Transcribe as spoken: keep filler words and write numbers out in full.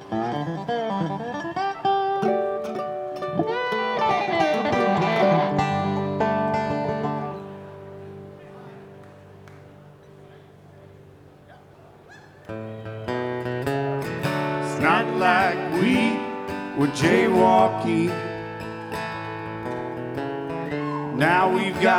It's not like we were jaywalking. Now we've got